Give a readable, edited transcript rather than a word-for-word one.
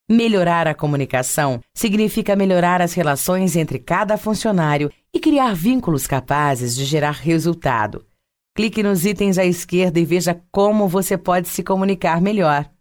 Melhorar a comunicação significa melhorar as relações entre cada funcionário e criar vínculos capazes de gerar resultado. Clique nos itens à esquerda e veja como você pode se comunicar melhor.